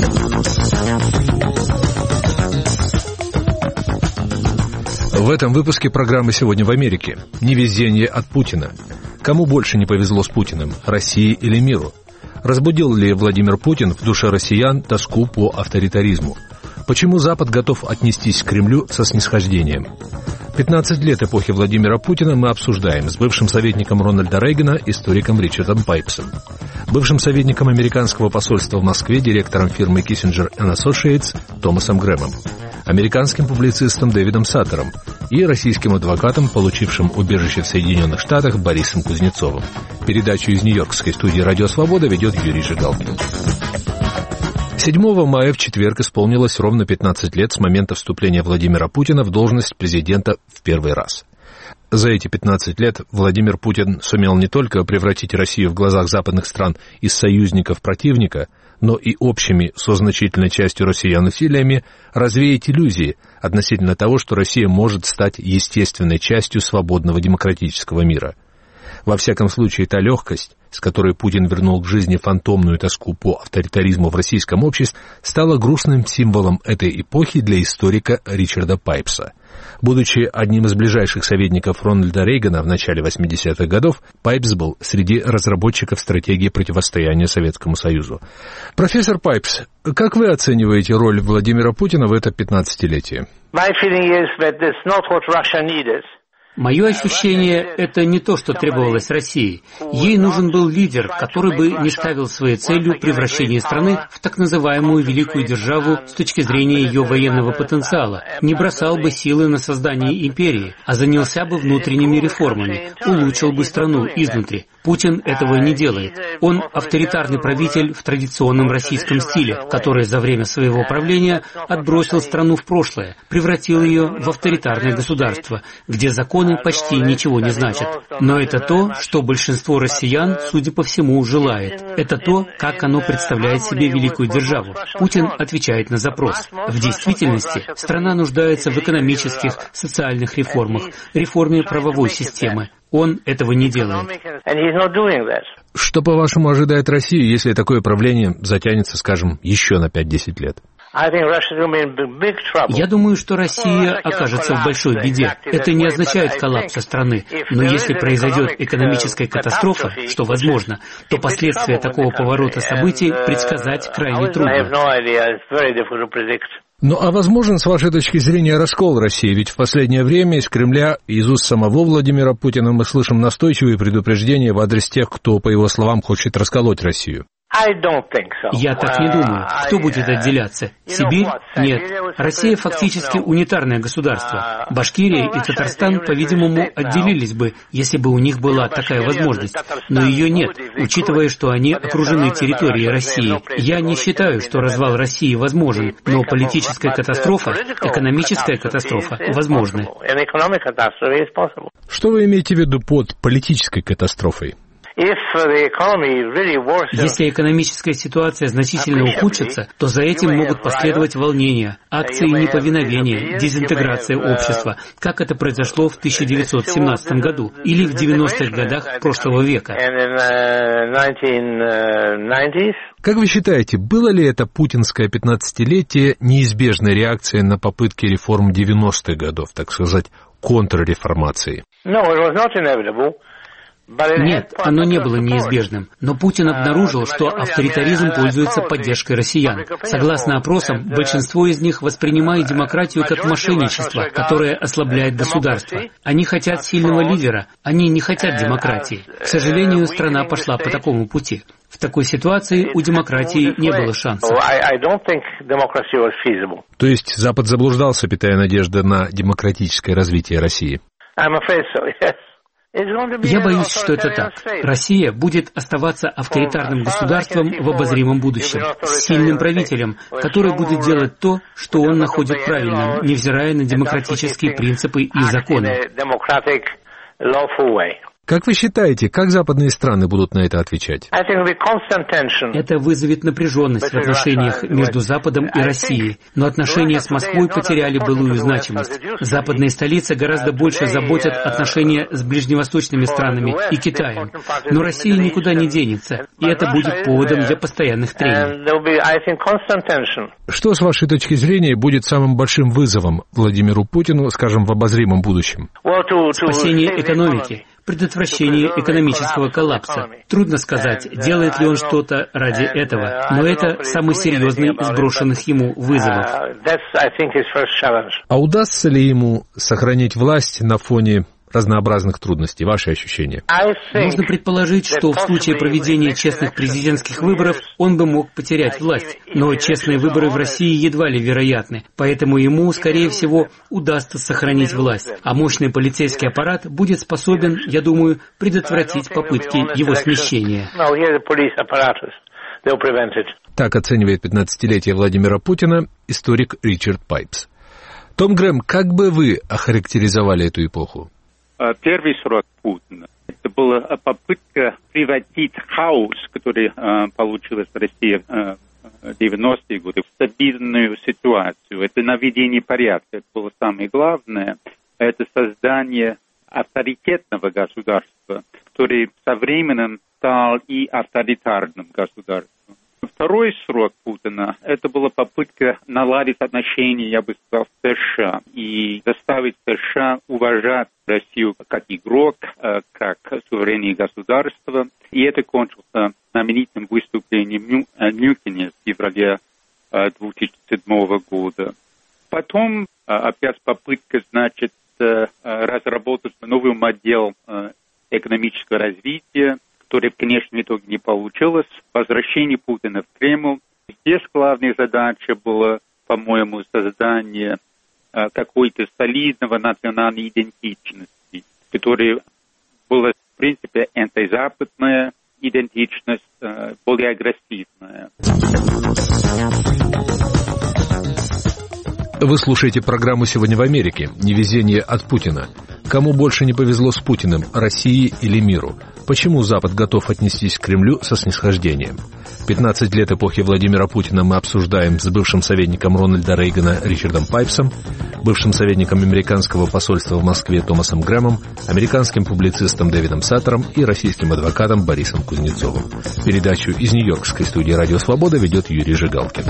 В этом выпуске программы «Сегодня в Америке». Невезение от Путина. Кому больше не повезло с Путиным, России или миру? Разбудил ли Владимир Путин в душе россиян тоску по авторитаризму? Почему Запад готов отнестись к Кремлю со снисхождением? 15 лет эпохи Владимира Путина мы обсуждаем с бывшим советником Рональда Рейгана, историком Ричардом Пайпсом, бывшим советником американского посольства в Москве, директором фирмы Kissinger & Associates Томасом Грэмом, американским публицистом Дэвидом Саттером и российским адвокатом, получившим убежище в Соединенных Штатах, Борисом Кузнецовым. Передачу из нью-йоркской студии «Радио Свобода» ведет Юрий Жигалкин. 7 мая в четверг исполнилось ровно 15 лет с момента вступления Владимира Путина в должность президента в первый раз. За эти 15 лет Владимир Путин сумел не только превратить Россию в глазах западных стран из союзника в противника, но и общими со значительной частью россиян усилиями развеять иллюзии относительно того, что Россия может стать естественной частью свободного демократического мира. Во всяком случае, та легкость, с которой Путин вернул к жизни фантомную тоску по авторитаризму в российском обществе, стала грустным символом этой эпохи для историка Ричарда Пайпса. Будучи одним из ближайших советников Рональда Рейгана в начале 80-х годов, Пайпс был среди разработчиков стратегии противостояния Советскому Союзу. Профессор Пайпс, как вы оцениваете роль Владимира Путина в это 15-летие? Мое ощущение – это не то, что требовалось России. Ей нужен был лидер, который бы не ставил своей целью превращение страны в так называемую великую державу с точки зрения ее военного потенциала, не бросал бы силы на создание империи, а занялся бы внутренними реформами, улучшил бы страну изнутри. Путин этого не делает. Он авторитарный правитель в традиционном российском стиле, который за время своего правления отбросил страну в прошлое, превратил ее в авторитарное государство, где законы почти ничего не значат. Но это то, что большинство россиян, судя по всему, желает. Это то, как оно представляет себе великую державу. Путин отвечает на запрос. В действительности страна нуждается в экономических, социальных реформах, реформе правовой системы. Он этого не делает. Что, по-вашему, ожидает Россию, если такое правление затянется, скажем, еще на 5-10 лет? Я думаю, что Россия окажется в большой беде. Это не означает коллапса страны. Но если произойдет экономическая катастрофа, что возможно, то последствия такого поворота событий предсказать крайне трудно. Ну а возможен, с вашей точки зрения, раскол России? Ведь в последнее время из Кремля, из уст самого Владимира Путина мы слышим настойчивые предупреждения в адрес тех, кто, по его словам, хочет расколоть Россию. Я так не думаю. Кто будет отделяться? Сибирь? Нет. Россия фактически унитарное государство. Башкирия и Татарстан, по-видимому, отделились бы, если бы у них была такая возможность. Но ее нет, учитывая, что они окружены территорией России. Я не считаю, что развал России возможен, но политическая катастрофа, экономическая катастрофа возможны. Что вы имеете в виду под политической катастрофой? Если экономическая ситуация значительно ухудшится, то за этим могут последовать волнения, акции неповиновения, дезинтеграция общества, как это произошло в 1917 году или в 90-х годах прошлого века. Как вы считаете, было ли это путинское 15-летие неизбежной реакцией на попытки реформ 90-х годов, так сказать, контрреформации? Нет, оно не было неизбежным. Но Путин обнаружил, что авторитаризм пользуется поддержкой россиян. Согласно опросам, большинство из них воспринимает демократию как мошенничество, которое ослабляет государство. Они хотят сильного лидера, они не хотят демократии. К сожалению, страна пошла по такому пути. В такой ситуации у демократии не было шансов. То есть Запад заблуждался, питая надежды на демократическое развитие России? Я боюсь, что это так. Россия будет оставаться авторитарным государством в обозримом будущем, с сильным правителем, который будет делать то, что он находит правильным, невзирая на демократические принципы и законы. Как вы считаете, как западные страны будут на это отвечать? Это вызовет напряженность в отношениях между Западом и Россией, но отношения с Москвой потеряли былую значимость. Западные столицы гораздо больше заботят отношения с ближневосточными странами и Китаем, но Россия никуда не денется, и это будет поводом для постоянных трений. Что, с вашей точки зрения, будет самым большим вызовом Владимиру Путину, скажем, в обозримом будущем? Спасение экономики, предотвращение экономического коллапса. Трудно сказать, делает ли он что-то ради этого, но это самый серьезный из брошенных ему вызовов. А удастся ли ему сохранить власть на фоне разнообразных трудностей? Ваши ощущения? Можно предположить, что в случае проведения честных президентских выборов он бы мог потерять власть, но честные выборы в России едва ли вероятны, поэтому ему, скорее всего, удастся сохранить власть, а мощный полицейский аппарат будет способен, я думаю, предотвратить попытки его смещения. Так оценивает 15-летие Владимира Путина историк Ричард Пайпс. Том Грэм, как бы вы охарактеризовали эту эпоху? Первый срок Путина — это была попытка превратить хаос, который получилась в России в 90-е годы, в стабильную ситуацию. Это наведение порядка. Это было самое главное. Это создание авторитетного государства, которое со временем стал и авторитарным государством. Второй срок Путина — это была попытка наладить отношения, я бы сказал, с США и заставить США уважать Россию как игрок, как суверенное государство. И это кончилось знаменитым выступлением в Мюнхене в феврале 2007 года. Потом опять попытка, разработать новый модель экономического развития, которое в конечном итоге не получилось. Возвращение Путина в Кремль. Здесь главная задача была, по-моему, создание какой-то солидного национальной идентичности, которая была, в принципе, антизападная идентичность, более агрессивная. Вы слушаете программу «Сегодня в Америке». Невезение от Путина. Кому больше не повезло с Путиным, России или миру? Почему Запад готов отнестись к Кремлю со снисхождением? 15 лет эпохи Владимира Путина мы обсуждаем с бывшим советником Рональда Рейгана Ричардом Пайпсом, бывшим советником американского посольства в Москве Томасом Грэмом, американским публицистом Дэвидом Саттером и российским адвокатом Борисом Кузнецовым. Передачу из нью-йоркской студии «Радио Свобода» ведет Юрий Жигалкин.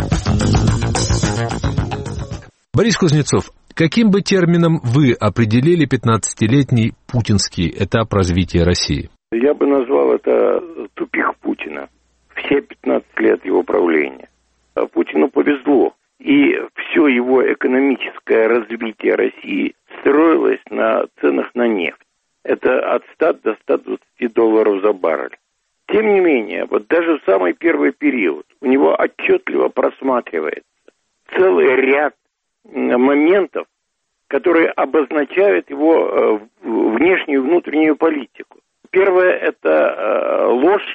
Борис Кузнецов, каким бы термином вы определили 15-летний путинский этап развития России? Я бы назвал это тупик Путина. Все 15 лет его правления. Путину повезло. И все его экономическое развитие России строилось на ценах на нефть. Это от 100 до 120 долларов за баррель. Тем не менее, вот даже в самый первый период у него отчетливо просматривается целый ряд моментов, которые обозначают его внешнюю и внутреннюю политику. Первое – это ложь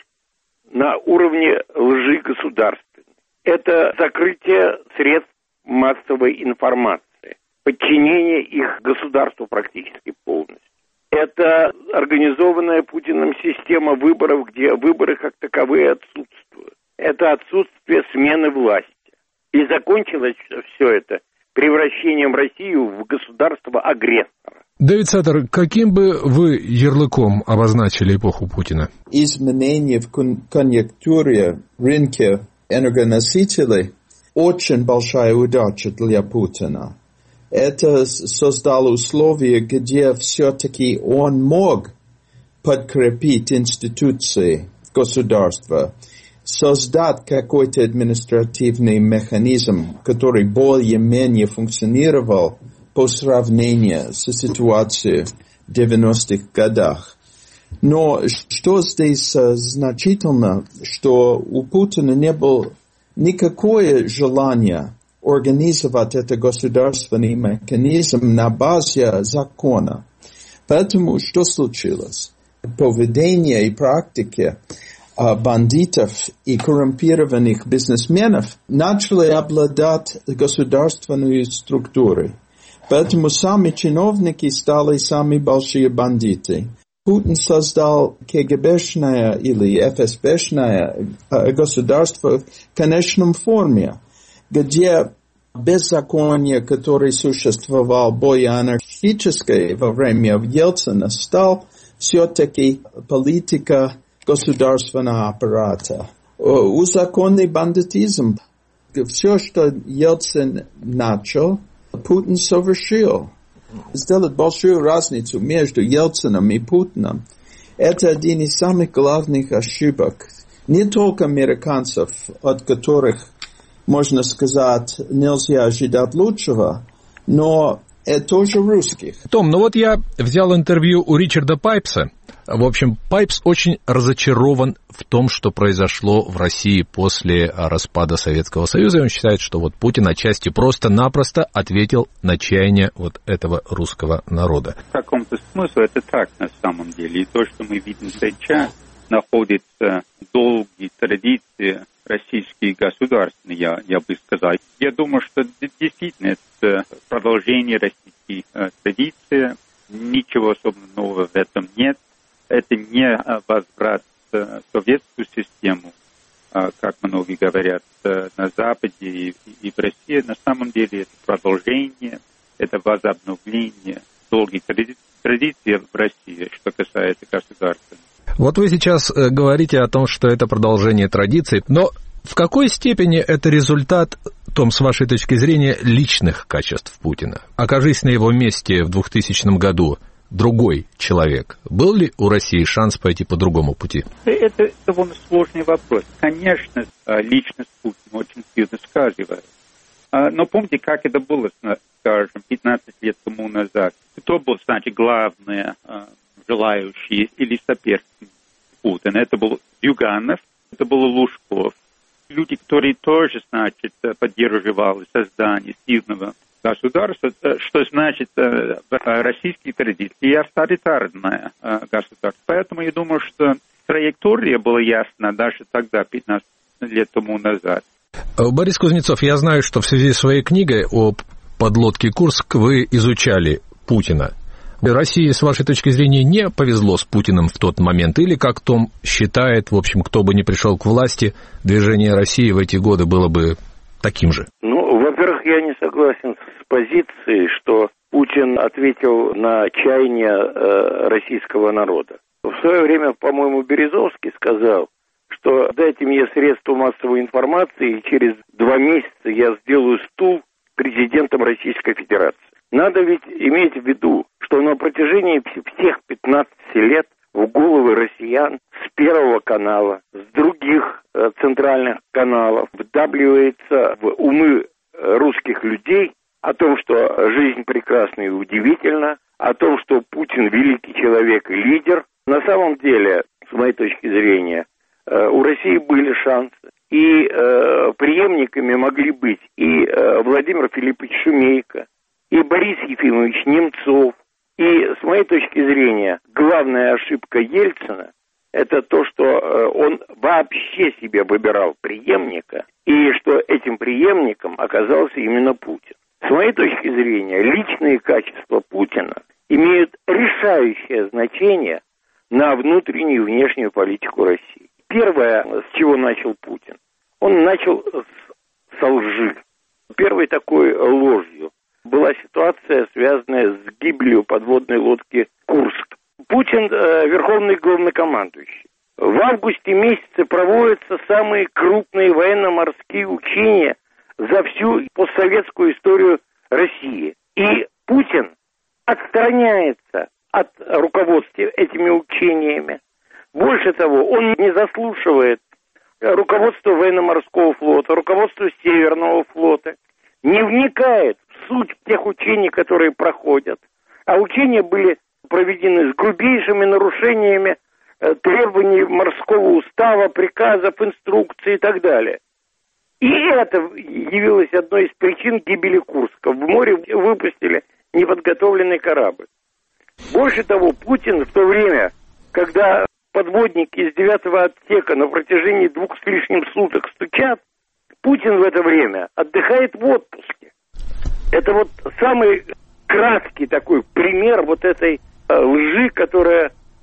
на уровне лжи государственной. Это закрытие средств массовой информации, подчинение их государству практически полностью. Это организованная Путиным система выборов, где выборы как таковые отсутствуют. Это отсутствие смены власти. И закончилось все это превращением России в государство-агрессора. Дэвид Саттер, каким бы вы ярлыком обозначили эпоху Путина? Изменения в конъюнктуре рынка энергоносителей очень большая удача для Путина. Это создало условия, где все-таки он мог подкрепить институции государства, создать какой-то административный механизм, который более-менее функционировал по сравнению с ситуацией в 90-х годах. Но что здесь значительно, что у Путина не было никакое желания организовать этот государственный механизм на базе закона. Поэтому что случилось? Поведение и практики бандитов и коррумпированных бизнесменов начали обладать государственной структурой. Поэтому сами чиновники стали самые большие бандиты. Путин создал КГБшное или ФСБшное государство в конечном форме, где беззаконие, которое существовало более анархическое во время Ельцина, стал все-таки политика государственного аппарата. Узаконный бандитизм. Все, что Ельцин начал, Путин совершил. Сделать большую разницу между Ельцином и Путиным – это один из самых главных ошибок. Не только американцев, от которых, можно сказать, нельзя ожидать лучшего, но и тоже русских. Том, ну вот я взял интервью у Ричарда Пайпса. В общем, Пайпс очень разочарован в том, что произошло в России после распада Советского Союза. И он считает, что вот Путин отчасти просто-напросто ответил на чаяние вот этого русского народа. В каком-то смысле это так на самом деле. И то, что мы видим сейчас, находится долгие традиции российские государственные, я бы сказал. Я думаю, что действительно это продолжение российских традиций. Ничего особенно нового в этом нет. Это не возврат в советскую систему, как многие говорят, на Западе и в России. На самом деле это продолжение, это возобновление долгих традиций в России, что касается государства. Вот вы сейчас говорите о том, что это продолжение традиций, но в какой степени это результат, Том, с вашей точки зрения, личных качеств Путина? Окажись на его месте в 2000 году другой человек, был ли у России шанс пойти по другому пути? Это довольно сложный вопрос. Конечно, личность Путина очень сильно сказывается. Но помните, как это было, скажем, 15 лет тому назад? Кто был, значит, главный желающий или соперник Путина? Это был Зюганов, это был Лужков. Люди, которые тоже, значит, поддерживали создание сильного государства, что значит в российской традиции авторитарное государство. Поэтому я думаю, что траектория была ясна даже тогда, 15 лет тому назад. Борис Кузнецов, я знаю, что в связи с своей книгой о подлодке «Курск» вы изучали Путина. России, с вашей точки зрения, не повезло с Путиным в тот момент? Или, как Том считает, в общем, кто бы ни пришел к власти, движение России в эти годы было бы таким же? Ну, во-первых, я не согласен с позицией, что Путин ответил на чаяние российского народа. В свое время, по-моему, Березовский сказал, что дайте мне средства массовой информации, и через 2 месяца я сделаю стул президентом Российской Федерации. Надо ведь иметь в виду, что на протяжении всех 15 лет в головы россиян с Первого канала, с других центральных каналов вдавливается в умы русских людей о том, что жизнь прекрасна и удивительна, о том, что Путин великий человек и лидер. На самом деле, с моей точки зрения, у России были шансы. И преемниками могли быть и Владимир Филиппович Шумейко, и Борис Ефимович Немцов. И, с моей точки зрения, главная ошибка Ельцина – это то, что он вообще себе выбирал преемника, и что этим преемником оказался именно Путин. С моей точки зрения, личные качества Путина имеют решающее значение на внутреннюю и внешнюю политику России. Первое, с чего начал Путин, он начал со лжи. Первой такой ложью была ситуация, связанная с гибелью подводной лодки «Курск». Путин верховный главнокомандующий. В августе месяце проводятся самые крупные военно-морские учения за всю постсоветскую историю России. И Путин отстраняется от руководства этими учениями. Больше того, он не заслушивает руководство военно-морского флота, руководство Северного флота, не вникает в суть тех учений, которые проходят. А учения были проведены с грубейшими нарушениями требований морского устава, приказов, инструкций и так далее. И это явилось одной из причин гибели Курска. В море выпустили неподготовленный корабль. Больше того, Путин в то время, когда подводники из 9-го отсека на протяжении 2 с лишним суток стучат, Путин в это время отдыхает в отпуске. Это вот самый краткий такой пример вот этой лжи, которая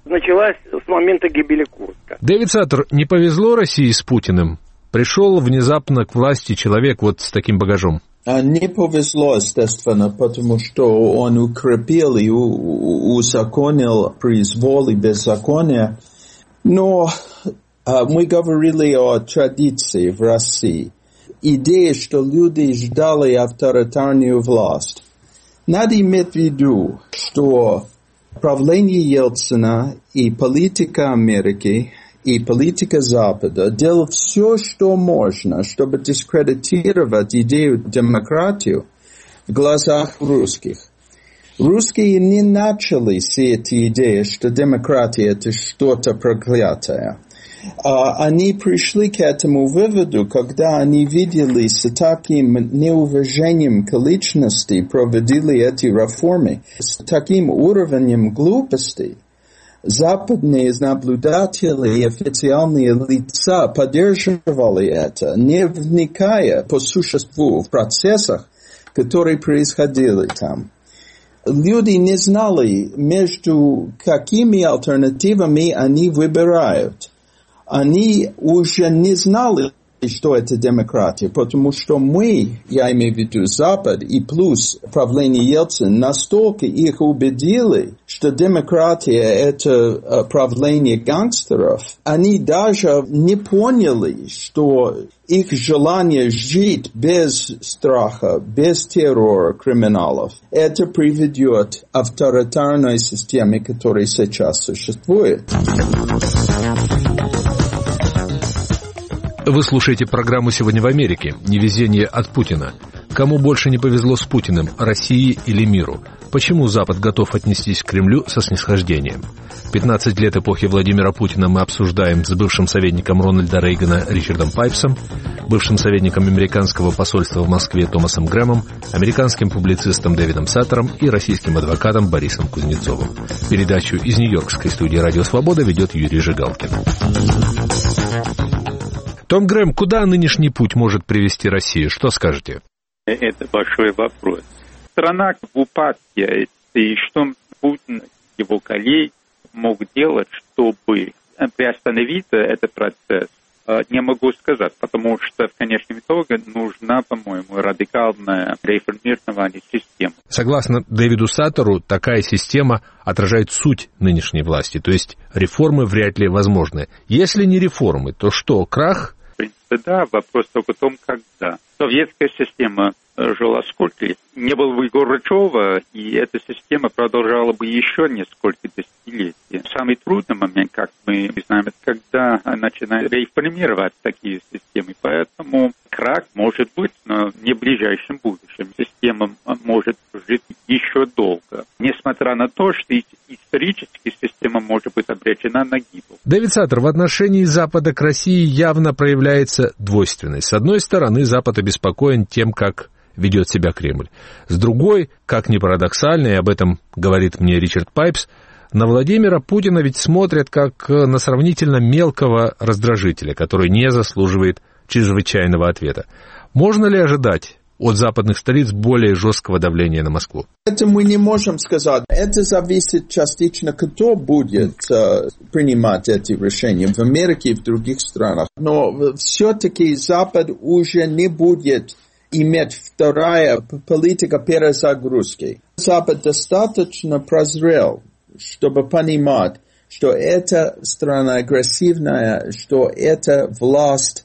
началась с момента гибели Курска. Дэвид Саттер, не повезло России с Путиным? Пришел внезапно к власти человек вот с таким багажом. Не повезло, естественно, потому что он укрепил и узаконил произвол и беззаконие. Но мы говорили о традиции в России. Идея, что люди ждали авторитарную власть. Надо иметь в виду, что правление Ельцина и политика Америки и политика Запада делали все, что можно, чтобы дискредитировать идею демократии в глазах русских. Русские не начали сеять идею, что демократия – это что-то проклятое. Они пришли к этому выводу, когда они видели, с таким неуважением к личности проводили эти реформы, с таким уровнем глупости. Западные наблюдатели и официальные лица поддерживали это, не вникая по существу в процессах, которые происходили там. Люди не знали, между какими альтернативами они выбирают. Они уже не знали, что это демократия, потому что мы, я имею в виду Запад и плюс правление Ельцина, настолько их убедили, что демократия – это правление гангстеров. Они даже не поняли, что их желание жить без страха, без террора криминалов, это приведет к авторитарной системе, которая сейчас существует. Вы слушаете программу «Сегодня в Америке». Невезение от Путина. Кому больше не повезло с Путиным, России или миру? Почему Запад готов отнестись к Кремлю со снисхождением? 15 лет эпохи Владимира Путина мы обсуждаем с бывшим советником Рональда Рейгана Ричардом Пайпсом, бывшим советником американского посольства в Москве Томасом Грэмом, американским публицистом Дэвидом Саттером и российским адвокатом Борисом Кузнецовым. Передачу из Нью-Йоркской студии «Радио Свобода» ведет Юрий Жигалкин. Том Грэм, куда нынешний путь может привести Россию? Что скажете? Это большой вопрос. Страна в упадке, и что Путин, его коллеги могут делать, чтобы приостановить этот процесс, не могу сказать, потому что в конечном итоге нужна, по-моему, радикальное реформирование системы. Согласно Дэвиду Саттеру, такая система отражает суть нынешней власти, то есть реформы вряд ли возможны. Если не реформы, то что, крах? В принципе, да, вопрос только в том, когда. Советская система жила сколько лет? Не было бы Горбачева, и эта система продолжала бы еще несколько десятилетий. Самый трудный момент, как мы знаем, это когда начинают реформировать такие системы. Поэтому крах может быть, но не в ближайшем будущем. Система может жить еще долго. Несмотря на то, что исторически система может быть обречена на гибель. Дэвид Саттер, в отношении Запада к России явно проявляется двойственность. С одной стороны, Запад обеспокоен тем, как ведет себя Кремль. С другой, как ни парадоксально, и об этом говорит мне Ричард Пайпс, на Владимира Путина ведь смотрят как на сравнительно мелкого раздражителя, который не заслуживает чрезвычайного ответа. Можно ли ожидать от западных столиц более жесткого давления на Москву? Это мы не можем сказать. Это зависит частично, кто будет принимать эти решения в Америке и в других странах. Но все-таки Запад уже не будет иметь вторая политика перезагрузки. Запад достаточно прозрел, чтобы понимать, что эта страна агрессивная, что эта власть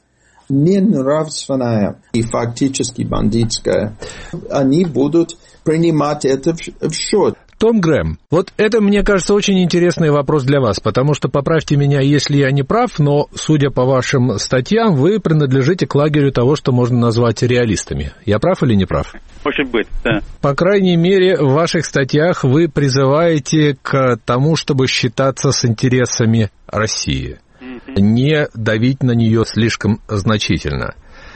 ненравственная и фактически бандитская. Они будут принимать это в счет. Том Грэм, вот это, мне кажется, очень интересный вопрос для вас, потому что, поправьте меня, если я не прав, но, судя по вашим статьям, вы принадлежите к лагерю того, что можно назвать реалистами. Я прав или не прав? Может быть, да. По крайней мере, в ваших статьях вы призываете к тому, чтобы считаться с интересами России, не давить на нее слишком значительно.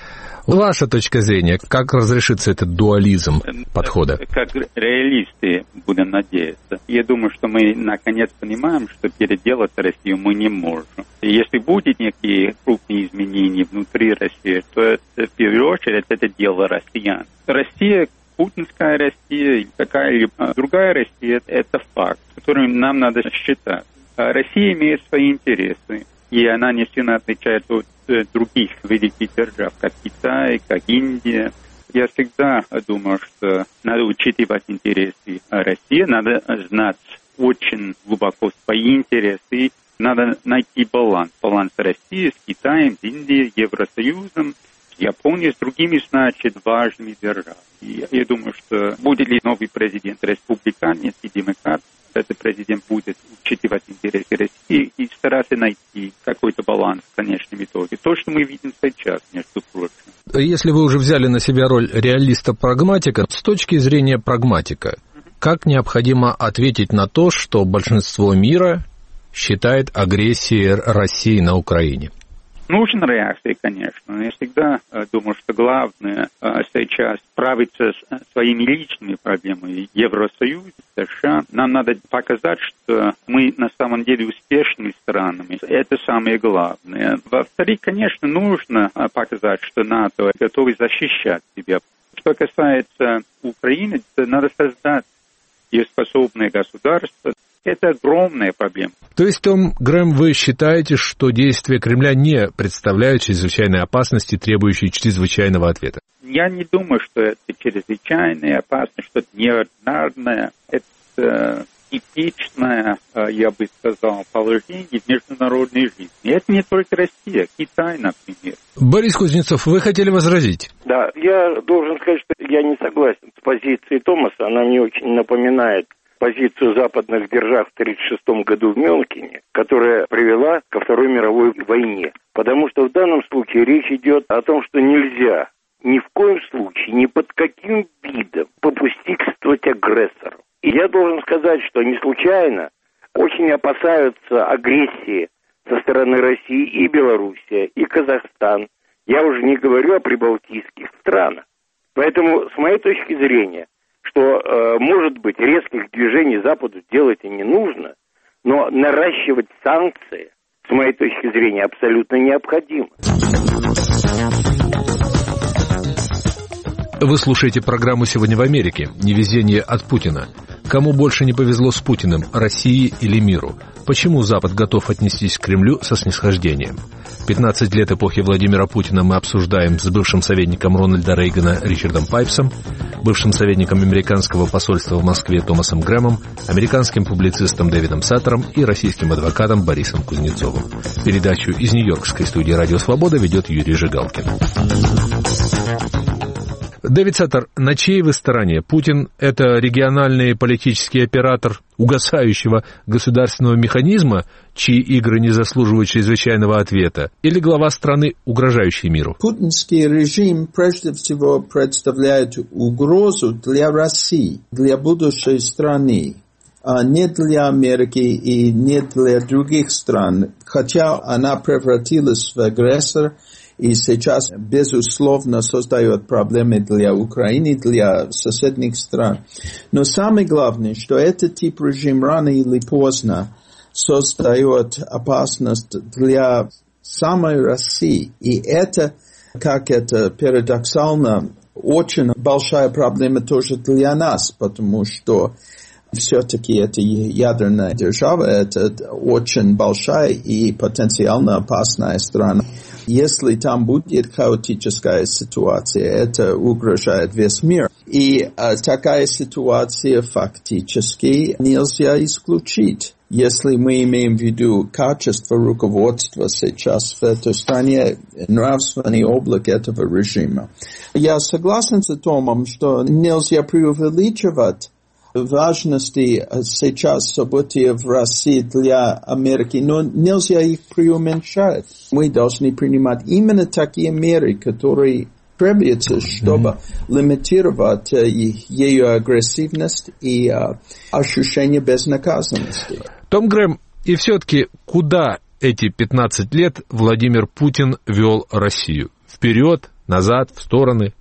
Ваша точка зрения, как разрешится этот дуализм подхода? Как реалисты, будем надеяться. Я думаю, что мы наконец понимаем, что переделать Россию мы не можем. И если будут некие крупные изменения внутри России, то это, в первую очередь это дело россиян. Россия, путинская Россия, какая-либо другая Россия, это факт, который нам надо считать. Россия имеет свои интересы, и она не сильно отличается от других великих держав, как Китай, как Индия. Я всегда думал, что надо учитывать интересы России, надо знать очень глубоко свои интересы, надо найти баланс России с Китаем, с Индией, Евросоюзом, с Японией, с другими, значит, важными державами. И я думаю, что будет ли новый президент республиканец и демократ, этот президент будет учитывать интересы России и стараться найти какой-то баланс в конечном итоге. То, что мы видим сейчас, между прочим. Если вы уже взяли на себя роль реалиста-прагматика, с точки зрения прагматика, как необходимо ответить на то, что большинство мира считает агрессией России на Украине? Нужна реакция, конечно. Я всегда думаю, что главное сейчас справиться с своими личными проблемами Евросоюза, США. Нам надо показать, что мы на самом деле успешными странами. Это самое главное. Во-вторых, конечно, нужно показать, что НАТО готовы защищать себя. Что касается Украины, то надо создать дееспособное государство. Это огромная проблема. То есть, Том Грэм, вы считаете, что действия Кремля не представляют чрезвычайной опасности, требующей чрезвычайного ответа? Я не думаю, что это чрезвычайная опасность, что-то неординарное. Это типичное, я бы сказал, положение в международной жизни. И это не только Россия, Китай, например. Борис Кузнецов, вы хотели возразить? Да, я должен сказать, что я не согласен с позицией Томаса. Она мне очень напоминает позицию западных держав в 1936 году в Мюнхене, которая привела ко Второй мировой войне. Потому что в данном случае речь идет о том, что нельзя ни в коем случае, ни под каким видом попустительствовать агрессору. И я должен сказать, что не случайно очень опасаются агрессии со стороны России и Белоруссия, и Казахстан. Я уже не говорю о прибалтийских странах. Поэтому, с моей точки зрения, что, может быть, резких движений Западу делать и не нужно, но наращивать санкции, с моей точки зрения, абсолютно необходимо. Вы слушаете программу «Сегодня в Америке». Невезение от Путина. Кому больше не повезло с Путиным, России или миру? Почему Запад готов отнестись к Кремлю со снисхождением? 15 лет эпохи Владимира Путина мы обсуждаем с бывшим советником Рональда Рейгана Ричардом Пайпсом, бывшим советником американского посольства в Москве Томасом Грэмом, американским публицистом Дэвидом Саттером и российским адвокатом Борисом Кузнецовым. Передачу из Нью-Йоркской студии «Радио Свобода» ведет Юрий Жигалкин. Дэвид Саттер, на чьей вы стороне? Путин – это региональный политический оператор угасающего государственного механизма, чьи игры не заслуживают чрезвычайного ответа, или глава страны, угрожающей миру? Путинский режим прежде всего представляет угрозу для России, для будущей страны, а не для Америки и не для других стран, хотя она превратилась в агрессора, и сейчас, безусловно, создает проблемы для Украины, для соседних стран. Но самое главное, что этот тип режима рано или поздно создает опасность для самой России. И это, как это парадоксально, очень большая проблема тоже для нас, потому что все-таки это ядерная держава, это очень большая и потенциально опасная страна. Если там будет хаотическая ситуация, это угрожает весь мир. И такая ситуация фактически нельзя исключить, если мы имеем в виду качество руководства сейчас в этой стране, нравственный облик этого режима. Я согласен с Томом, что нельзя преувеличивать важности сейчас событий в России для Америки, но нельзя их преуменьшать. Мы должны принимать именно такие меры, которые требуются, чтобы лимитировать ее агрессивность и ощущение безнаказанности. Том Грэм, и все-таки куда эти 15 лет Владимир Путин вел Россию? Вперед, назад, в стороны?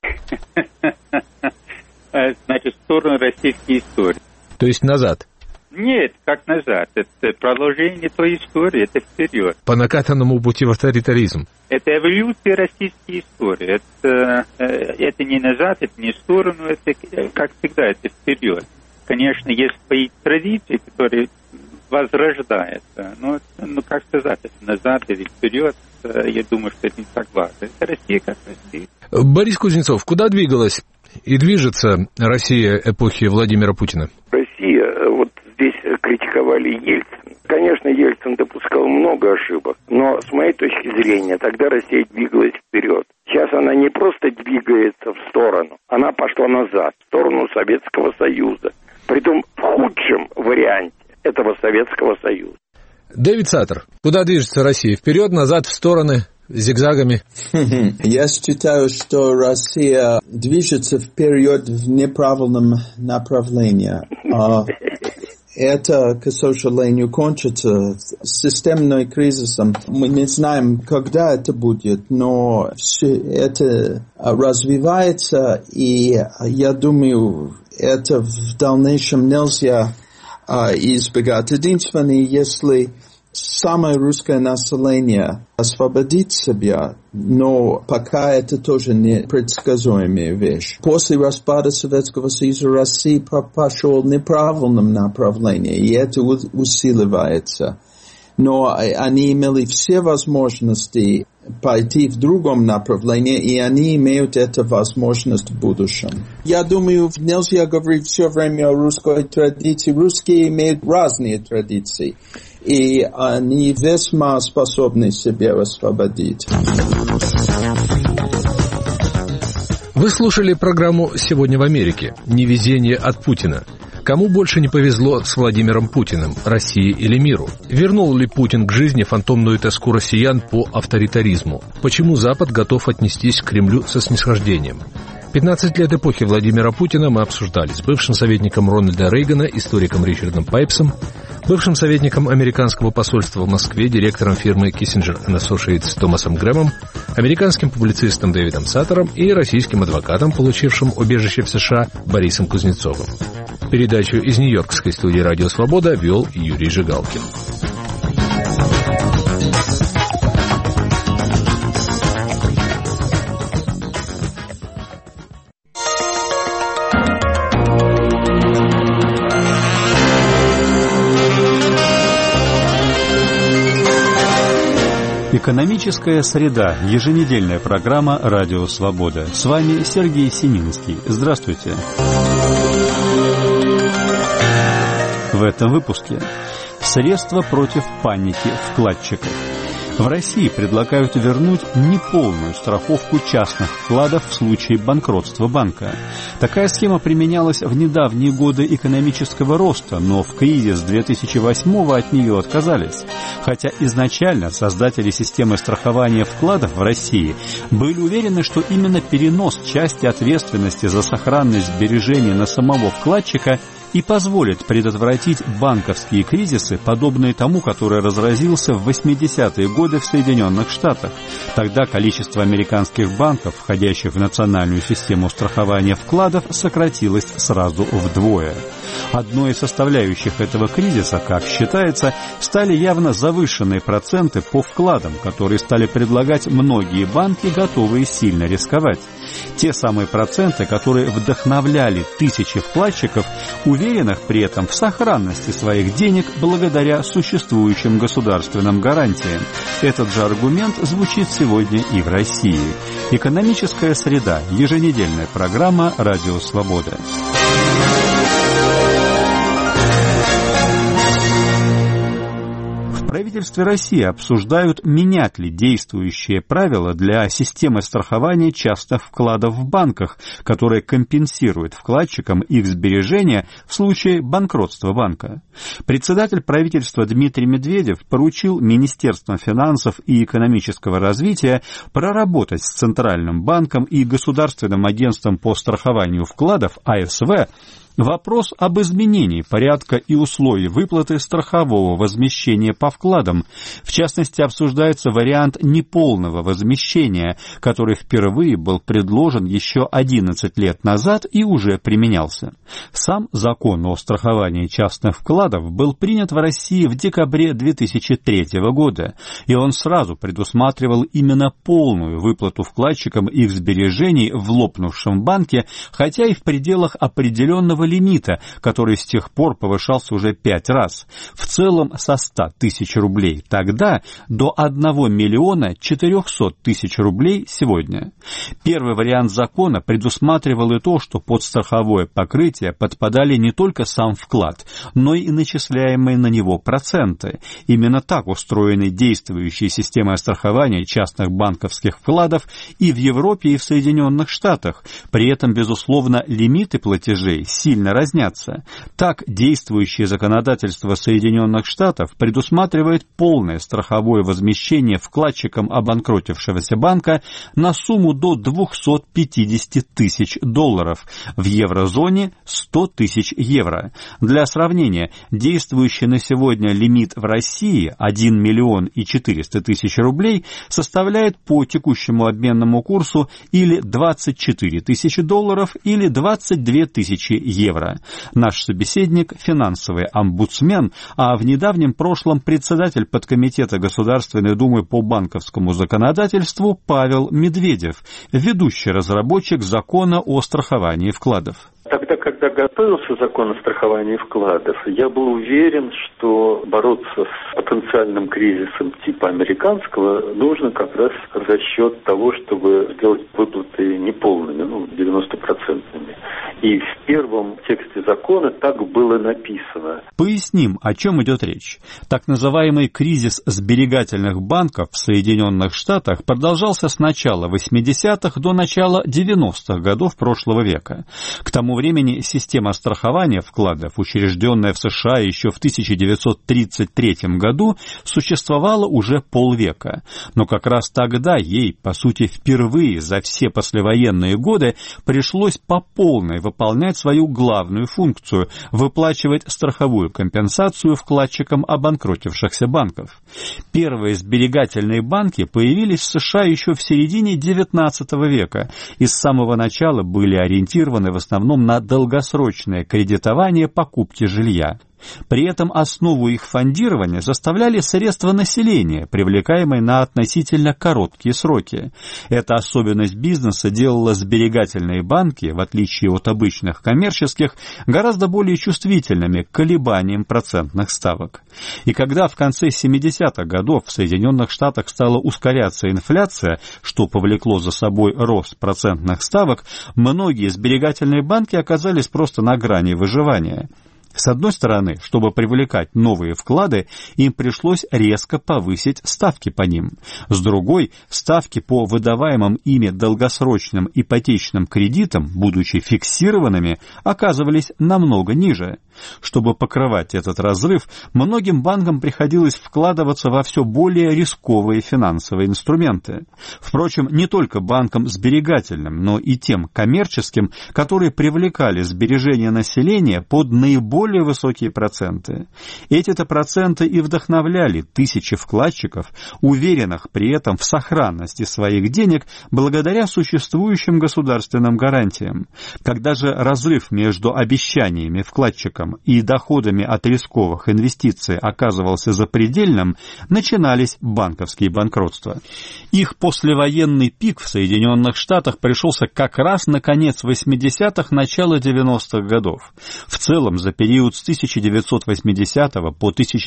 Значит, в сторону российской истории. То есть назад? Нет, как назад. Это продолжение той истории, это вперед. По накатанному пути в авторитаризм. Это эволюция российской истории. Это не назад, это не в сторону, это, как всегда, это вперед. Конечно, есть свои традиции, которые возрождается. Ну, как сказать, назад или вперед, я думаю, что это не так важно. Это Россия как Россия. Борис Кузнецов, куда двигалась и движется Россия эпохи Владимира Путина? Россия, вот здесь критиковали Ельцин. Конечно, Ельцин допускал много ошибок, но с моей точки зрения, тогда Россия двигалась вперед. Сейчас она не просто двигается в сторону, она пошла назад, в сторону Советского Союза. Притом в худшем варианте этого Советского Союза. Дэвид Саттер, куда движется Россия? Вперед, назад, в стороны, зигзагами? Я считаю, что Россия движется вперед в неправильном направлении. Это, к сожалению, кончится системным кризисом. Мы не знаем, когда это будет, но все это развивается, и я думаю, это в дальнейшем нельзя избегать. Единственное, если самое русское население освободит себя, но пока это тоже не предсказуемая вещь. После распада Советского Союза Россия пошла в неправильном направлении, и это усиливается. Но они имели все возможности пойти в другом направлении, и они имеют эту возможность в будущем. Я думаю, нельзя говорить все время о русской традиции. Русские имеют разные традиции, и они весьма способны себя освободить. Вы слушали программу «Сегодня в Америке. Невезение от Путина». Кому больше не повезло с Владимиром Путиным, России или миру? Вернул ли Путин к жизни фантомную тоску россиян по авторитаризму? Почему Запад готов отнестись к Кремлю со снисхождением? 15 лет эпохи Владимира Путина мы обсуждали с бывшим советником Рональда Рейгана, историком Ричардом Пайпсом, бывшим советником американского посольства в Москве, директором фирмы Kissinger & Associates Томасом Грэмом, американским публицистом Дэвидом Саттером и российским адвокатом, получившим убежище в США, Борисом Кузнецовым. Передачу из Нью-Йоркской студии «Радио Свобода» вел Юрий Жигалкин. Экономическая среда. Еженедельная программа «Радио Свобода». С вами Сергей Сининский. Здравствуйте. В этом выпуске средства против паники вкладчиков. В России предлагают вернуть неполную страховку частных вкладов в случае банкротства банка. Такая схема применялась в недавние годы экономического роста, но в кризис 2008-го от нее отказались. Хотя изначально создатели системы страхования вкладов в России были уверены, что именно перенос части ответственности за сохранность сбережений на самого вкладчика и позволит предотвратить банковские кризисы, подобные тому, который разразился в 80-е годы в Соединенных Штатах. Тогда количество американских банков, входящих в национальную систему страхования вкладов, сократилось сразу вдвое. Одной из составляющих этого кризиса, как считается, стали явно завышенные проценты по вкладам, которые стали предлагать многие банки, готовые сильно рисковать. Те самые проценты, которые вдохновляли тысячи вкладчиков, уверенных при этом в сохранности своих денег благодаря существующим государственным гарантиям. Этот же аргумент звучит сегодня и в России. Экономическая среда. Еженедельная программа «Радио Свобода». В правительстве России обсуждают, менять ли действующие правила для системы страхования частных вкладов в банках, которая компенсирует вкладчикам их сбережения в случае банкротства банка. Председатель правительства Дмитрий Медведев поручил Министерству финансов и экономического развития проработать с Центральным банком и Государственным агентством по страхованию вкладов АСВ вопрос об изменении порядка и условий выплаты страхового возмещения по вкладам. В частности, обсуждается вариант неполного возмещения, который впервые был предложен еще 11 лет назад и уже применялся. Сам закон о страховании частных вкладов был принят в России в декабре 2003 года, и он сразу предусматривал именно полную выплату вкладчикам их сбережений в лопнувшем банке, хотя и в пределах определенного единого лимита, который с тех пор повышался уже 5 раз. В целом со 100 тысяч рублей тогда до 1 миллиона 400 тысяч рублей сегодня. Первый вариант закона предусматривал и то, что под страховое покрытие подпадали не только сам вклад, но и начисляемые на него проценты. Именно так устроены действующие системы страхования частных банковских вкладов и в Европе, и в Соединенных Штатах. При этом, безусловно, лимиты платежей сильно разнятся. Так, действующее законодательство Соединенных Штатов предусматривает полное страховое возмещение вкладчикам обанкротившегося банка на сумму до $250 тысяч. В еврозоне 100 тысяч евро. Для сравнения, действующий на сегодня лимит в России 1 миллион и 400 тысяч рублей составляет по текущему обменному курсу или $24 тысячи, или 22 тысячи евро. Наш собеседник – финансовый омбудсмен, а в недавнем прошлом председатель подкомитета Государственной Думы по банковскому законодательству Павел Медведев, ведущий разработчик закона о страховании вкладов. Тогда, когда готовился закон о страховании вкладов, я был уверен, что бороться с потенциальным кризисом типа американского нужно как раз за счет того, чтобы сделать выплаты неполными, 90%. И в первом тексте закона так было написано. Поясним, о чем идет речь. Так называемый кризис сберегательных банков в Соединенных Штатах продолжался с начала 80-х до начала 90-х годов прошлого века. К тому времени система страхования вкладов, учрежденная в США еще в 1933 году, существовала уже полвека. Но как раз тогда ей, по сути, впервые за все послевоенные годы пришлось по полной выполнять свою главную функцию – выплачивать страховую компенсацию вкладчикам обанкротившихся банков. Первые сберегательные банки появились в США еще в середине XIX века и с самого начала были ориентированы в основном на долгосрочное кредитование покупки жилья. При этом основу их фондирования составляли средства населения, привлекаемые на относительно короткие сроки. Эта особенность бизнеса делала сберегательные банки, в отличие от обычных коммерческих, гораздо более чувствительными к колебаниям процентных ставок. И когда в конце 70-х годов в Соединенных Штатах стала ускоряться инфляция, что повлекло за собой рост процентных ставок, многие сберегательные банки оказались просто на грани выживания. С одной стороны, чтобы привлекать новые вклады, им пришлось резко повысить ставки по ним. С другой, ставки по выдаваемым ими долгосрочным ипотечным кредитам, будучи фиксированными, оказывались намного ниже. Чтобы покрывать этот разрыв, многим банкам приходилось вкладываться во все более рисковые финансовые инструменты. Впрочем, не только банкам сберегательным, но и тем коммерческим, которые привлекали сбережения населения под наиболее высокие проценты. Эти-то проценты и вдохновляли тысячи вкладчиков, уверенных при этом в сохранности своих денег благодаря существующим государственным гарантиям. Когда же разрыв между обещаниями вкладчикам и доходами от рисковых инвестиций оказывался запредельным, начинались банковские банкротства. Их послевоенный пик в Соединенных Штатах пришелся как раз на конец 80-х, начало 90-х годов. В целом, за период с 1980 по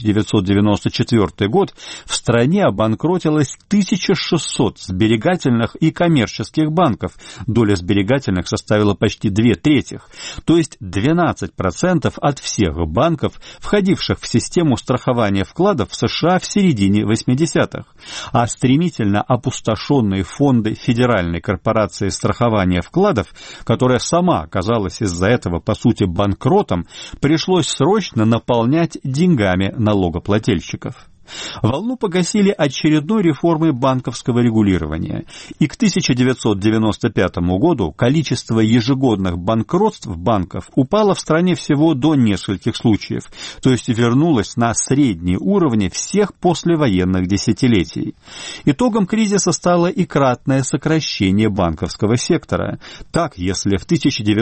1994 год в стране обанкротилось 1600 сберегательных и коммерческих банков. Доля сберегательных составила почти 2/3, то есть 12% от всех банков, входивших в систему страхования вкладов в США в середине 80-х. А стремительно опустошенные фонды Федеральной корпорации страхования вкладов, которая сама оказалась из-за этого, по сути, банкротом, пришлось срочно наполнять деньгами налогоплательщиков. Волну погасили очередной реформой банковского регулирования, и к 1995 году количество ежегодных банкротств банков упало в стране всего до нескольких случаев, то есть вернулось на средние уровни всех послевоенных десятилетий. Итогом кризиса стало и кратное сокращение банковского сектора. Так, если в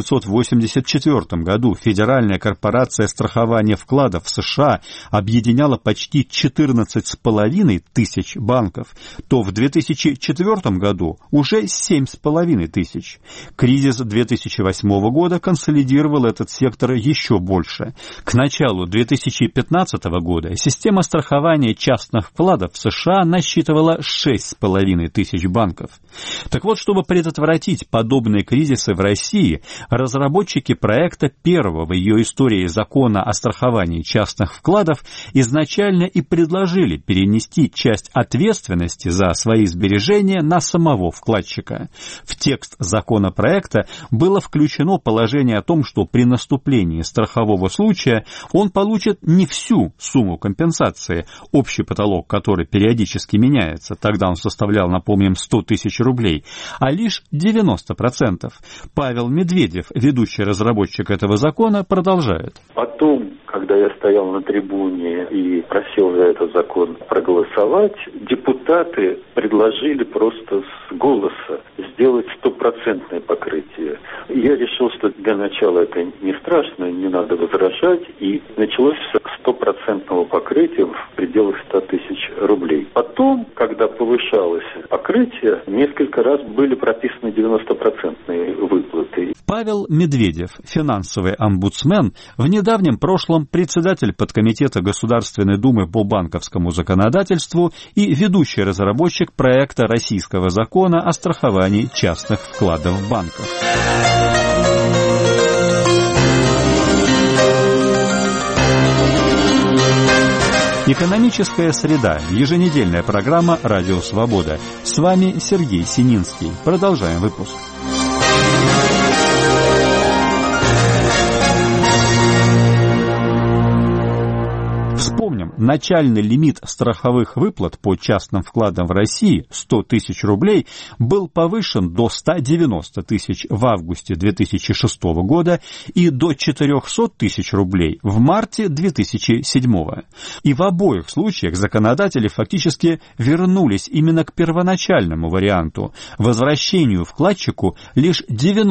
1984 году Федеральная корпорация страхования вкладов в США объединяла почти 14 14,5 тысяч банков, то в 2004 году уже 7,5 тысяч. Кризис 2008 года консолидировал этот сектор еще больше. К началу 2015 года система страхования частных вкладов в США насчитывала 6,5 тысяч банков. Так вот, чтобы предотвратить подобные кризисы в России, разработчики проекта первого в ее истории закона о страховании частных вкладов изначально и предложили перенести часть ответственности за свои сбережения на самого вкладчика. В текст законопроекта было включено положение о том, что при наступлении страхового случая он получит не всю сумму компенсации, общий потолок которой периодически меняется, тогда он составлял, напомним, 100 тысяч рублей, а лишь 90%. Павел Медведев, ведущий разработчик этого закона, продолжает. Потом, когда я стоял на трибуне и просил за этот закон проголосовать, депутаты предложили просто с голоса сделать 100% покрытие. Я решил, что для начала это не страшно, не надо возражать, и началось с 100% покрытия в пределах 100 тысяч рублей. Потом, когда повышалось покрытие, несколько раз были прописаны 90% выплаты. Павел Медведев, финансовый омбудсмен, в недавнем прошлом председатель подкомитета Государственной Думы по банковскому законодательству и ведущий разработчик проекта российского закона о страховании частных вкладов в банках. Экономическая среда. Еженедельная программа «Радио Свобода». С вами Сергей Сининский. Продолжаем выпуск. Вспомним, начальный лимит страховых выплат по частным вкладам в России 100 тысяч рублей был повышен до 190 тысяч в августе 2006 года и до 400 тысяч рублей в марте 2007. И в обоих случаях законодатели фактически вернулись именно к первоначальному варианту, возвращению вкладчику лишь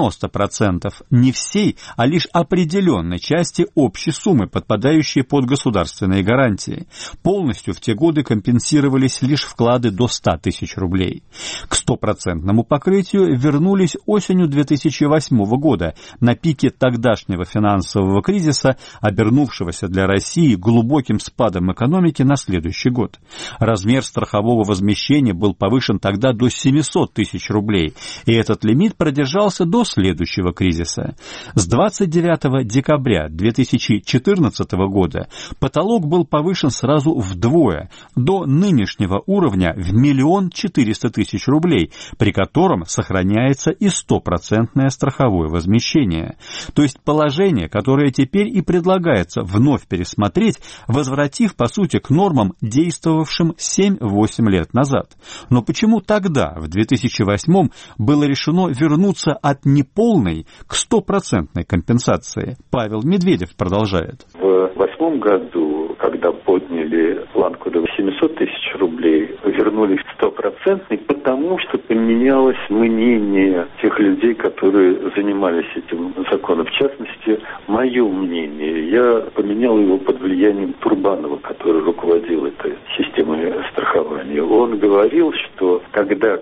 90% не всей, а лишь определенной части общей суммы, подпадающей под государственные гарантии. Полностью в те годы компенсировались лишь вклады до 100 тысяч рублей. К 100% покрытию вернулись осенью 2008 года, на пике тогдашнего финансового кризиса, обернувшегося для России глубоким спадом экономики на следующий год. Размер страхового возмещения был повышен тогда до 700 тысяч рублей, и этот лимит продержался до следующего кризиса. С 29 декабря 2014 года потолок был повышен сразу вдвое, до нынешнего уровня в 1 400 000 рублей, при котором сохраняется и 100% страховое возмещение. То есть положение, которое теперь и предлагается вновь пересмотреть, возвратив, по сути, к нормам, действовавшим 7-8 лет назад. Но почему тогда, в 2008 было решено вернуться от неполной к 100% компенсации? Павел Медведев продолжает. В 2008 году, когда подняли планку до 700 тысяч рублей, вернули в 100%, потому что поменялось мнение тех людей, которые занимались этим законом. В частности, мое мнение. Я поменял его под влиянием Турбанова, который руководил этой системой страхования. Он говорил, что когда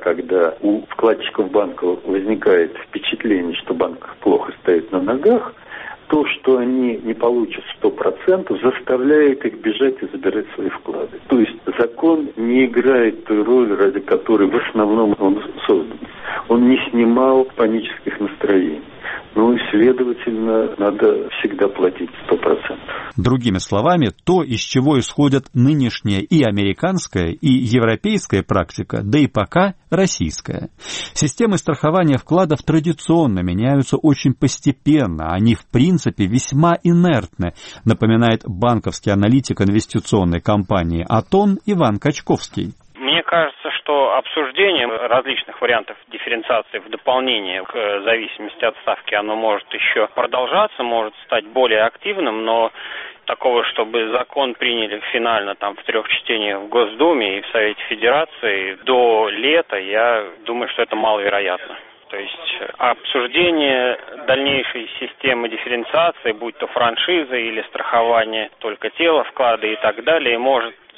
у вкладчиков банков возникает впечатление, что банк плохо стоит на ногах, то, что они не получат 100%, заставляет их бежать и забирать свои вклады. То есть закон не играет той роли, ради которой в основном он создан. Он не снимал панических настроений. Ну и, следовательно, надо всегда платить 100%. Другими словами, то, из чего исходят нынешняя и американская, и европейская практика, да и пока российская. Системы страхования вкладов традиционно меняются очень постепенно, они в принципе весьма инертны, напоминает банковский аналитик инвестиционной компании «Атон» Иван Качковский. Мне кажется, что обсуждение различных вариантов дифференциации в дополнение к зависимости от ставки, оно может еще продолжаться, может стать более активным, но такого, чтобы закон приняли финально там в 3 чтениях в Госдуме и в Совете Федерации до лета, я думаю, что это маловероятно. То есть обсуждение дальнейшей системы дифференциации, будь то франшиза или страхование только тела, вклады и так далее, может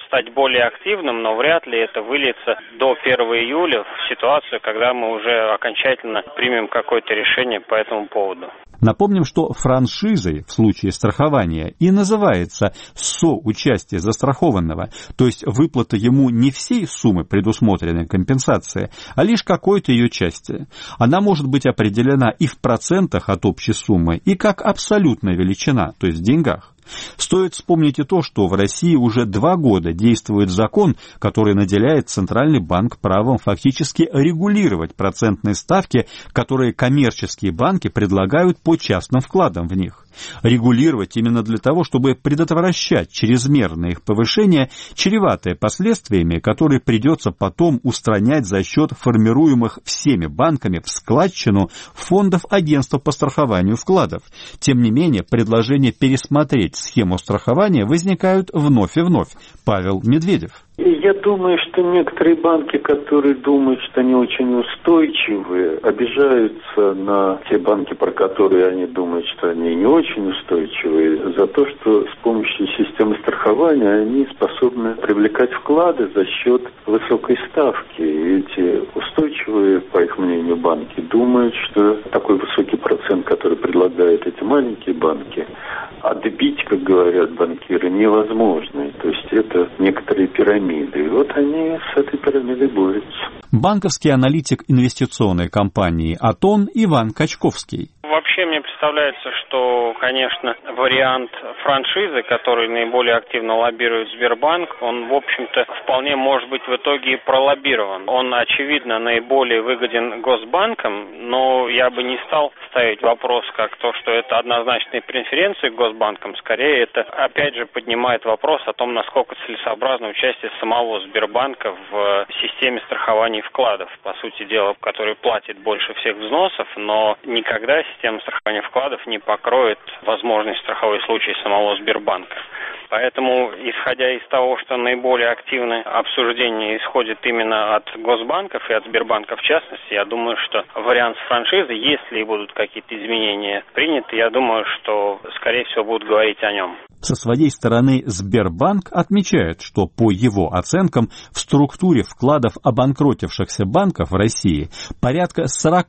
стать более активным, но вряд ли это выльется до 1 июля в ситуацию, когда мы уже окончательно примем какое-то решение по этому поводу. Напомним, что франшизой в случае страхования и называется соучастие застрахованного, то есть выплата ему не всей суммы предусмотренной компенсации, а лишь какой-то ее части. Она может быть определена и в процентах от общей суммы, и как абсолютная величина, то есть в деньгах. Стоит вспомнить и то, что в России уже 2 года действует закон, который наделяет Центральный банк правом фактически регулировать процентные ставки, которые коммерческие банки предлагают по частным вкладам в них. Регулировать именно для того, чтобы предотвращать чрезмерное их повышение, чреватое последствиями, которые придется потом устранять за счет формируемых всеми банками в складчину фондов агентства по страхованию вкладов. Тем не менее, предложения пересмотреть схему страхования возникают вновь и вновь. Павел Медведев. Я думаю, что некоторые банки, которые думают, что они очень устойчивые, обижаются на те банки, про которые они думают, что они не очень устойчивые, за то, что с помощью системы страхования они способны привлекать вклады за счет высокой ставки. И эти устойчивые, по их мнению, банки думают, что такой высокий процент, который предлагают эти маленькие банки, отбить, как говорят банкиры, невозможно. То есть это некоторые пирамиды. И вот они с этой пирамидой борются. Банковский аналитик инвестиционной компании «Атон» Иван Качковский. Вообще мне представляется, что, конечно, вариант франшизы, который наиболее активно лоббирует Сбербанк, он, в общем-то, вполне может быть в итоге и пролоббирован. Он, очевидно, наиболее выгоден госбанкам, но я бы не стал ставить вопрос как то, что это однозначные преференции к госбанкам. Скорее, это, опять же, поднимает вопрос о том, насколько целесообразно участие самого Сбербанка в системе страхования вкладов, по сути дела, который платит больше всех взносов, но никогда система страхования вкладов не покроет возможность страховой случай самого Сбербанка. Поэтому, исходя из того, что наиболее активное обсуждение исходит именно от госбанков и от Сбербанка в частности, я думаю, что вариант с франшизой, если и будут какие-то изменения приняты, я думаю, что, скорее всего, будут говорить о нем. Со своей стороны Сбербанк отмечает, что по его оценкам в структуре вкладов обанкротившихся банков в России порядка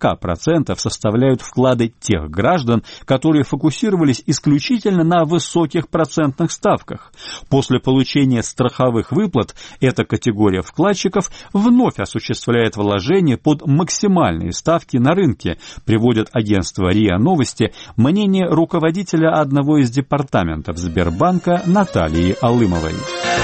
40% составляют вклады тех граждан, которые фокусировались исключительно на высоких процентных ставках. После получения страховых выплат эта категория вкладчиков вновь осуществляет вложения под максимальные ставки на рынке, приводит агентство РИА Новости мнение руководителя одного из департаментов Сбербанка Натальи Алымовой.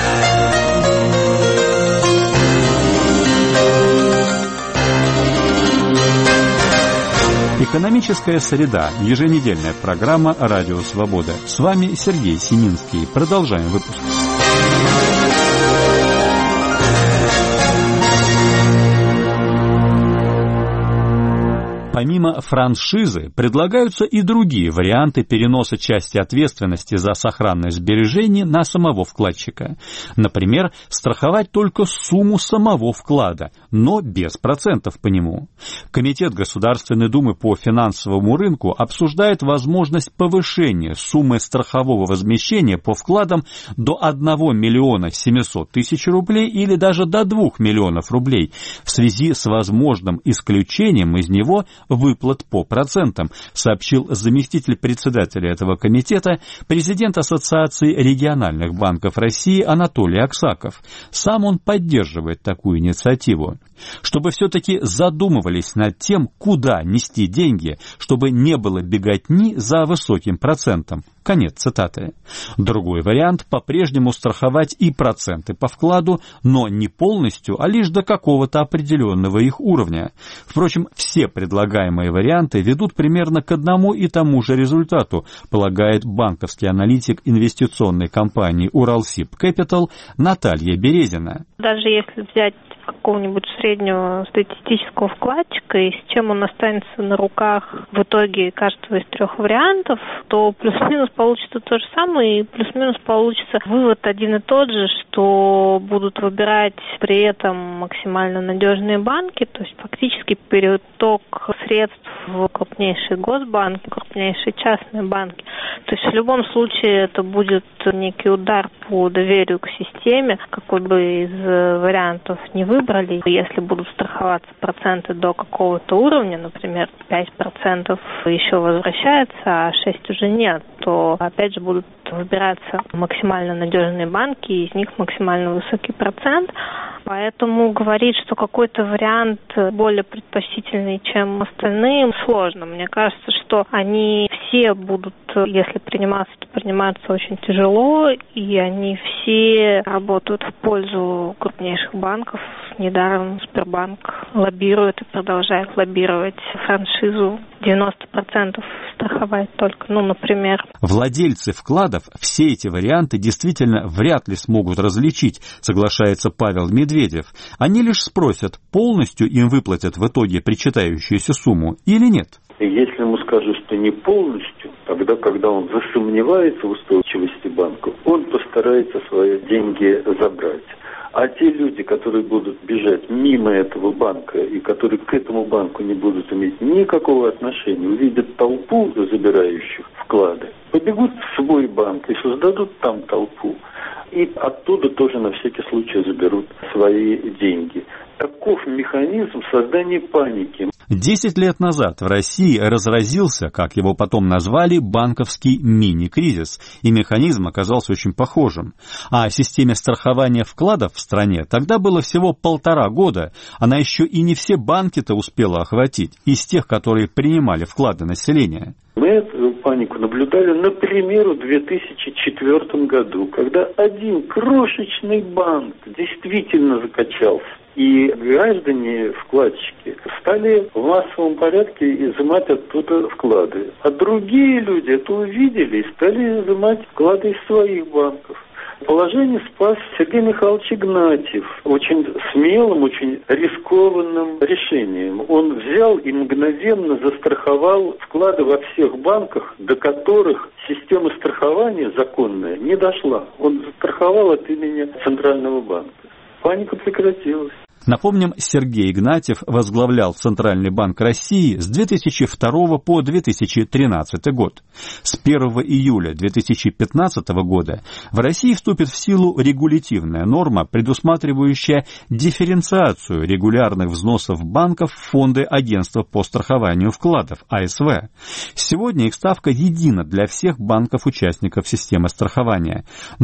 Экономическая среда. Еженедельная программа «Радио Свобода». С вами Сергей Семинский. Продолжаем выпуск. Помимо франшизы предлагаются и другие варианты переноса части ответственности за сохранность сбережений на самого вкладчика. Например, страховать только сумму самого вклада, но без процентов по нему. Комитет Государственной Думы по финансовому рынку обсуждает возможность повышения суммы страхового возмещения по вкладам до 1 миллиона 700 тысяч рублей или даже до 2 миллионов рублей в связи с возможным исключением из него выплат по процентам, сообщил заместитель председателя этого комитета, президент Ассоциации региональных банков России Анатолий Аксаков. Сам он поддерживает такую инициативу. Чтобы все-таки задумывались над тем, куда нести деньги, чтобы не было беготни за высоким процентом. Конец цитаты. Другой вариант – по-прежнему страховать и проценты по вкладу, но не полностью, а лишь до какого-то определенного их уровня. Впрочем, все предлагаемые варианты ведут примерно к одному и тому же результату, полагает банковский аналитик инвестиционной компании «Уралсиб Кэпитал» Наталья Березина. Даже если взять какого-нибудь среднего статистического вкладчика, и с чем он останется на руках в итоге каждого из 3 вариантов, то плюс-минус получится то же самое, и плюс-минус получится вывод один и тот же, что будут выбирать при этом максимально надежные банки, то есть фактически переток средств в крупнейшие госбанки, крупнейшие частные банки То есть в любом случае это будет некий удар по доверию к системе, какой бы из вариантов не выбрали. Если будут страховаться проценты до какого-то уровня, например, 5% еще возвращается, а 6% уже нет, то опять же будут выбираться максимально надежные банки, и из них максимально высокий процент. Поэтому говорить, что какой-то вариант более предпочтительный, чем остальные, сложно. Мне кажется, что они все будут, если приниматься, то приниматься очень тяжело, и они все работают в пользу крупнейших банков. Недаром Сбербанк лоббирует и продолжает лоббировать франшизу 90% страховать только, например. Владельцы вкладов все эти варианты действительно вряд ли смогут различить, соглашается Павел Медведев. Они лишь спросят, полностью им выплатят в итоге причитающуюся сумму или нет. Если ему скажут, что не полностью, тогда, когда он засомневается в устойчивости банка, он постарается свои деньги забрать. А те люди, которые будут бежать мимо этого банка и которые к этому банку не будут иметь никакого отношения, увидят толпу забирающих вклады, побегут в свой банк и создадут там толпу. И оттуда тоже на всякий случай заберут свои деньги. Таков механизм создания паники. 10 лет назад в России разразился, как его потом назвали, банковский мини-кризис, и механизм оказался очень похожим. А о системе страхования вкладов в стране тогда было всего 1,5 года. Она еще и не все банки-то успела охватить, из тех, которые принимали вклады населения. Мы эту панику наблюдали, например, в 2004 году, когда один крошечный банк действительно закачался. И граждане, вкладчики, стали в массовом порядке изымать оттуда вклады. А другие люди это увидели и стали изымать вклады из своих банков. Положение спас Сергей Михайлович Игнатьев очень смелым, очень рискованным решением. Он взял и мгновенно застраховал вклады во всех банках, до которых система страхования законная не дошла. Он застраховал от имени Центрального банка. Паника прекратилась. Напомним, Сергей Игнатьев возглавлял Центральный банк России с 2002 по 2013 год. С 1 июля 2015 года в России вступит в силу регулятивная норма, предусматривающая дифференциацию регулярных взносов банков в фонды Агентства по страхованию вкладов, АСВ. Сегодня их ставка едина для всех банков-участников системы страхования –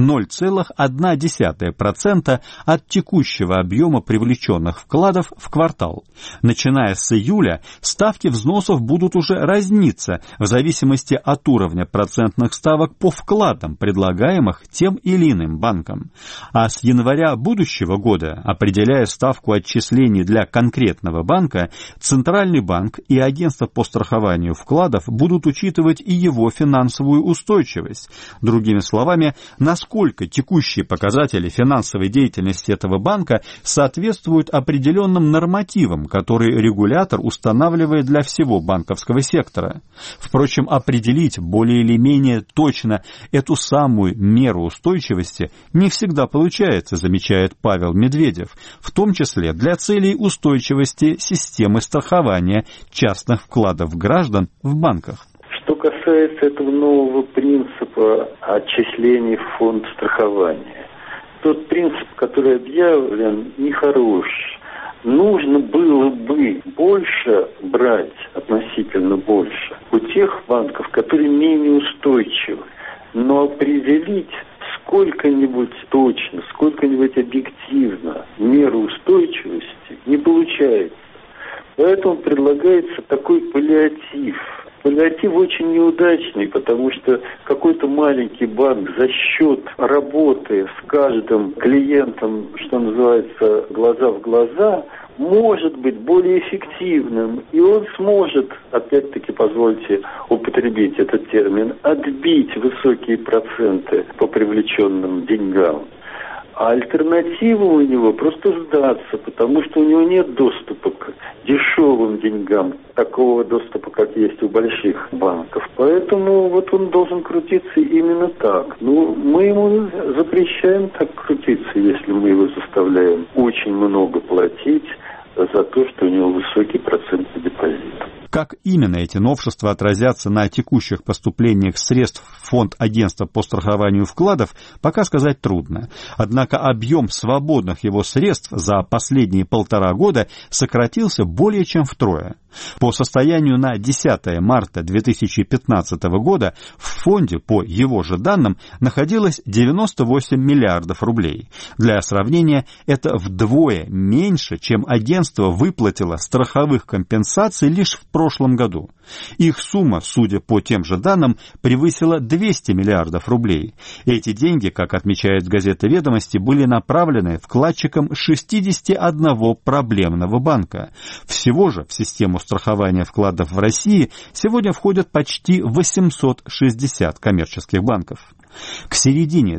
0,1% от текущего объема привлеченных вкладов в квартал. Начиная с июля ставки взносов будут уже разниться в зависимости от уровня процентных ставок по вкладам, предлагаемых тем или иным банком. А с января будущего года, определяя ставку отчислений для конкретного банка, Центральный банк и Агентство по страхованию вкладов будут учитывать и его финансовую устойчивость. Другими словами, насколько текущие показатели финансовой деятельности этого банка соответствуют определенным нормативам, которые регулятор устанавливает для всего банковского сектора. Впрочем, определить более или менее точно эту самую меру устойчивости не всегда получается, замечает Павел Медведев, в том числе для целей устойчивости системы страхования частных вкладов граждан в банках. Что касается этого нового принципа отчислений в фонд страхования, тот принцип, который объявлен, нехорош. Нужно было бы больше брать, относительно больше, у тех банков, которые менее устойчивы. Но определить сколько-нибудь точно, сколько-нибудь объективно меру устойчивости не получается. Поэтому предлагается такой паллиатив. Паллиатив очень неудачный, потому что какой-то маленький банк за счет работы с каждым клиентом, что называется, глаза в глаза, может быть более эффективным. И он сможет, опять-таки, позвольте употребить этот термин, отбить высокие проценты по привлеченным деньгам. А альтернатива у него просто сдаться, потому что у него нет доступа к дешевым деньгам, такого доступа, как есть у больших банков. Поэтому вот он должен крутиться именно так. Ну, мы ему запрещаем так крутиться, если мы его заставляем очень много платить за то, что у него высокий процент депозита. Как именно эти новшества отразятся на текущих поступлениях средств в фонд агентства по страхованию вкладов, пока сказать трудно. Однако объем свободных его средств за последние 1,5 года сократился более чем втрое. По состоянию на 10 марта 2015 года в фонде, по его же данным, находилось 98 миллиардов рублей. Для сравнения, это вдвое меньше, чем агентство выплатило страховых компенсаций лишь в прошлом году. Их сумма, судя по тем же данным, превысила 200 миллиардов рублей. Эти деньги, как отмечает газета «Ведомости», были направлены вкладчикам 61 проблемного банка. Всего же в систему страхования вкладов в России сегодня входят почти 860 коммерческих банков. К середине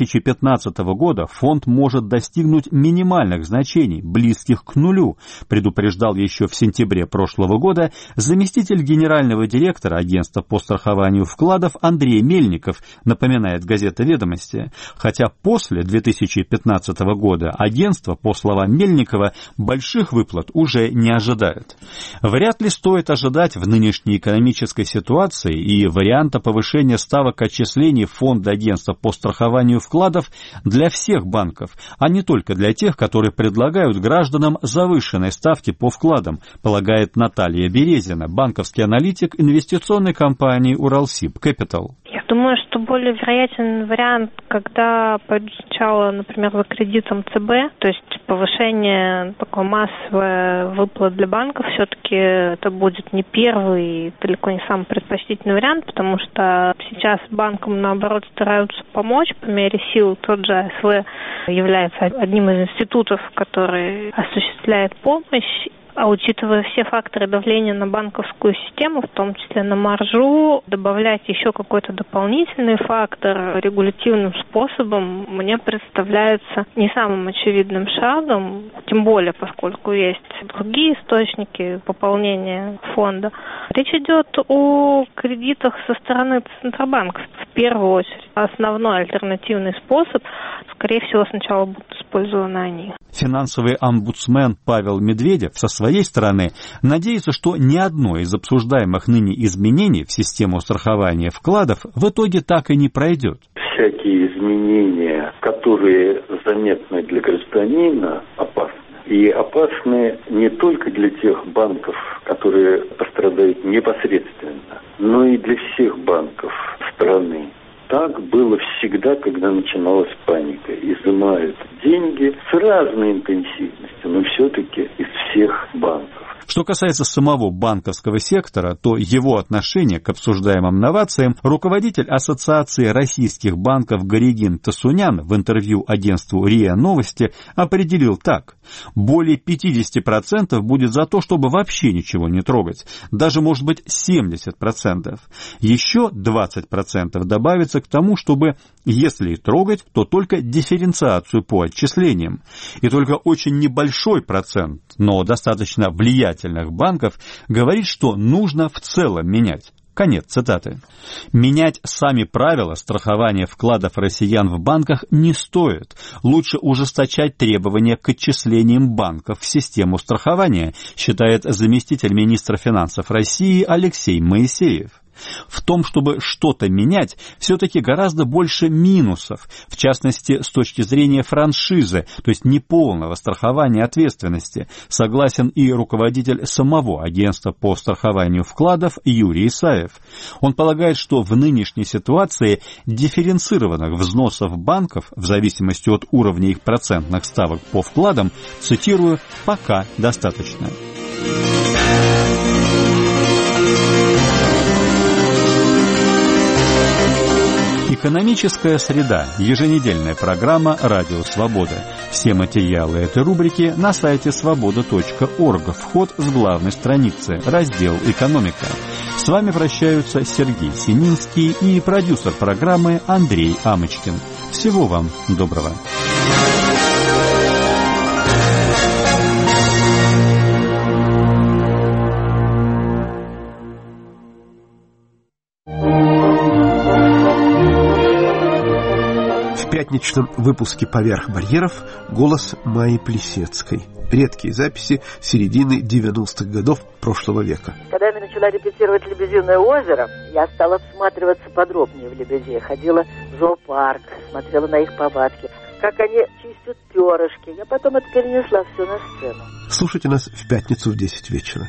2015 года фонд может достигнуть минимальных значений, близких к нулю, предупреждал еще в сентябре прошлого года заместитель генерального директора агентства по страхованию вкладов Андрей Мельников, напоминает газета «Ведомости». Хотя после 2015 года агентство, по словам Мельникова, больших выплат уже не ожидает. Вряд ли стоит ожидать в нынешней экономической ситуации и варианта повышения ставок отчислений фонда агентства по страхованию вкладов для всех банков, а не только для тех, которые предлагают гражданам завышенные ставки по вкладам, полагает Наталья Березина, банковский аналитик инвестиционной компании «Уралсиб Кэпитал». Я думаю, что более вероятен вариант, когда пойдут сначала, например, за кредитом ЦБ, то есть повышение, такое массовое выплат для банков, все-таки это будет не первый, далеко не самый предпочтительный вариант, потому что сейчас банкам, наоборот, стараются помочь по мере сил. Тот же АСВ является одним из институтов, который осуществляет помощь. А учитывая все факторы давления на банковскую систему, в том числе на маржу, добавлять еще какой-то дополнительный фактор регулятивным способом мне представляется не самым очевидным шагом, тем более, поскольку есть другие источники пополнения фонда. Речь идет о кредитах со стороны Центробанка. В первую очередь, основной альтернативный способ, скорее всего, сначала будут использованы они. Финансовый омбудсмен Павел Медведев со своей стороны надеется, что ни одно из обсуждаемых ныне изменений в систему страхования вкладов в итоге так и не пройдет. Всякие изменения, которые заметны для гражданина, опасны. И опасны не только для тех банков, которые пострадают непосредственно, но и для всех банков страны. Так было всегда, когда начиналась паника. Изымают деньги с разной интенсивностью, но все-таки из всех банков. Что касается самого банковского сектора, то его отношение к обсуждаемым новациям руководитель Ассоциации российских банков Горегин Тасунян в интервью агентству РИА Новости определил так. Более 50% будет за то, чтобы вообще ничего не трогать. Даже, может быть, 70%. Еще 20% добавится к тому, чтобы, если и трогать, то только дифференциацию по отчислениям. И только очень небольшой процент, но достаточно влиятельных банков говорит, что нужно в целом менять. Конец цитаты. Менять сами правила страхования вкладов россиян в банках не стоит. Лучше ужесточать требования к отчислениям банков в систему страхования, считает заместитель министра финансов России Алексей Моисеев. В том, чтобы что-то менять, все-таки гораздо больше минусов, в частности, с точки зрения франшизы, то есть неполного страхования ответственности, согласен и руководитель самого агентства по страхованию вкладов Юрий Исаев. Он полагает, что в нынешней ситуации дифференцированных взносов банков, в зависимости от уровня их процентных ставок по вкладам, цитирую, пока достаточно. Экономическая среда. Еженедельная программа «Радио Свобода». Все материалы этой рубрики на сайте свобода.орг. Вход с главной страницы. Раздел «Экономика». С вами прощаются Сергей Сининский и продюсер программы Андрей Амочкин. Всего вам доброго. В пятничном выпуске «Поверх барьеров» голос Майи Плисецкой. редкие записи середины 90-х годов прошлого века. Когда я начала репетировать «Лебединое озеро», я стала всматриваться подробнее в лебедей. Ходила в зоопарк, смотрела на их повадки, как они чистят перышки. Я потом это перенесла все на сцену. Слушайте нас в пятницу в 10 вечера.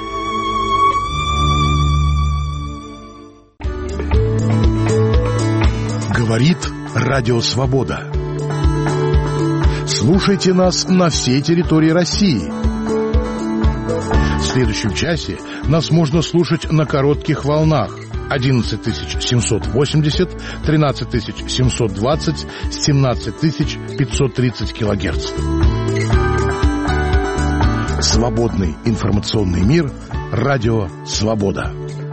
Говорит Радио Свобода. Слушайте нас на всей территории России. В следующем часе нас можно слушать на коротких волнах 11780, 13720, 17530 килогерц. Свободный информационный мир. Радио Свобода.